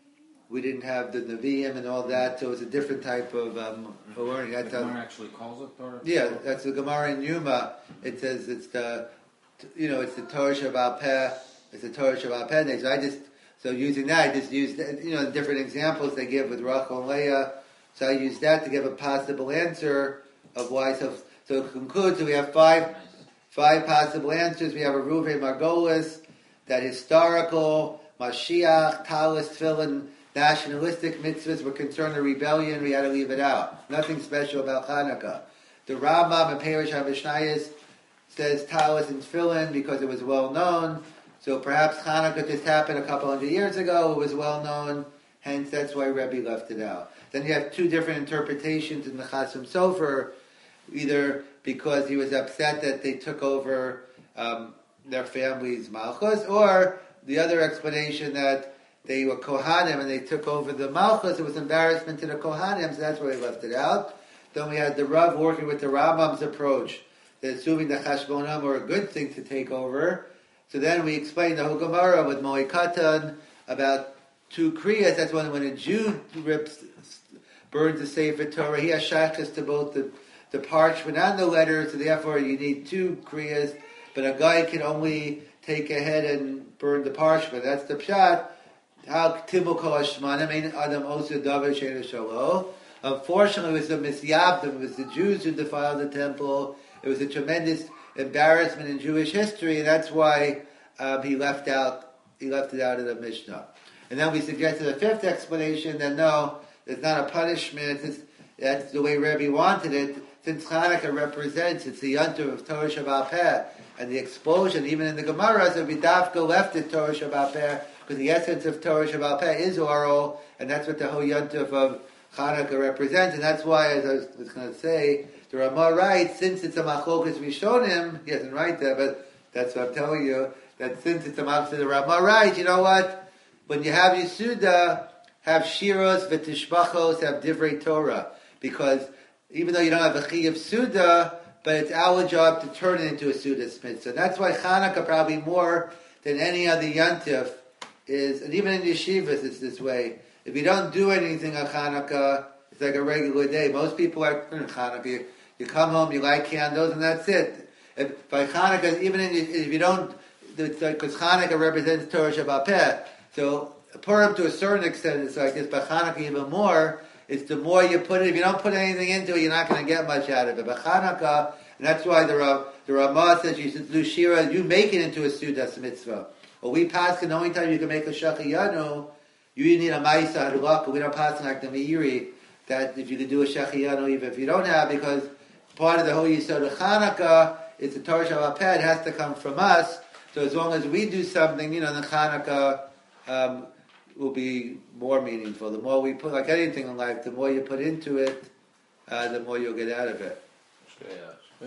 we didn't have the Nevi'im and all that, so it's a different type of um, learning. The That's Gemara how, actually calls it Torah. yeah, that's the Gemara in Yuma. It says it's the you know it's the Torah Shabbat Peh. It's the Torah Shabbat Peh. So I just so using that, I just used you know different examples they give with Rachel and Leah. So I used that to give a possible answer of why. So, so to conclude, so we have five, five possible answers. We have a Ruve Margolis, that historical, Mashiach, Talis, Tefillin, nationalistic mitzvahs were concerned with rebellion. We had to leave it out. Nothing special about Hanukkah. The Rambam and Perish HaMishnayos says Talis and Tefillin because it was well known. So perhaps Hanukkah just happened a couple hundred years ago. It was well known. Hence, that's why Rebbe left it out. Then you have two different interpretations in the Chasam Sofer, either because he was upset that they took over um, their family's Malchus, or the other explanation that they were Kohanim and they took over the Malchus. It was embarrassment to the Kohanim, so that's why he left it out. Then we had the Rav working with the Rambam's approach, that assuming the Chashbonim were a good thing to take over. So then we explained the whole Gemara with Moed Katan about two kriyas. That's when when a Jew rips, burns the Sefer Torah, he has shachas to both the, the parchment and the letter, so therefore you need two kriyas. But a guy can only take ahead and burn the parchment. That's the pshat. How tibul kol hashmanim ein adam osu davar she'eino shalo. Unfortunately, it was the misyavdim. It was the Jews who defiled the temple. It was a tremendous embarrassment in Jewish history, and that's why um, he left out. He left it out of the Mishnah. And then we suggested a fifth explanation that no, it's not a punishment. It's, that's the way Rebbe wanted it. Since Hanukkah represents, it's the yontif of Torah Shabbat Peh, and the explosion, even in the Gemara, so B'davka left it Torah Shabbat Peh, because the essence of Torah Shabbat Peh is oral, and that's what the whole yontif of Hanukkah represents, and that's why, as I was, was going to say, the Ramah writes, since it's a machlokas rishonim, he doesn't write that, but that's what I'm telling you, that since it's a machlokas, the Ramah writes, you know what? When you have Yisuda, have Shiros, V'tishbachos, have Divrei Torah. Because even though you don't have a Chi of Suda, but it's our job to turn it into a Suda mitzvah. So that's why Hanukkah probably more than any other Yantif is, and even in yeshivas it's this way. If you don't do anything on Hanukkah, it's like a regular day. Most people are in Hanukkah. You, you come home, you light candles, and that's it. If, by Hanukkah, even in, if you don't, because like, Hanukkah represents Torah Shabbat Peh. So Purim to a certain extent is like this, but Hanukkah even more. It's the more you put it. If you don't put anything into it, you're not going to get much out of it. But Hanukkah, and that's why the Rav, the Ramah says you should do Shira. You make it into a Sudas mitzvah. Or we pass the only time you can make a Shachiyanu, you need a Ma'isa Hadulaka. We don't pass like the Meiri that if you could do a Shachiyanu even if you don't have, because part of the whole Yisod of Hanukkah is the Torah Shabbat Peh. It has to come from us. So as long as we do something, you know, the Hanukkah um, will be more meaningful. The more we put, like anything in life, the more you put into it, uh, the more you'll get out of it. Yeah, yeah.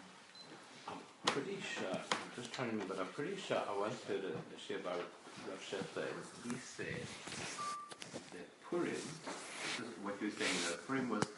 I'm pretty sure, I'm just trying to remember, but I'm pretty sure I once heard a, a share about Rav Shefler, and he said that Purim, this is what you were saying, that Purim was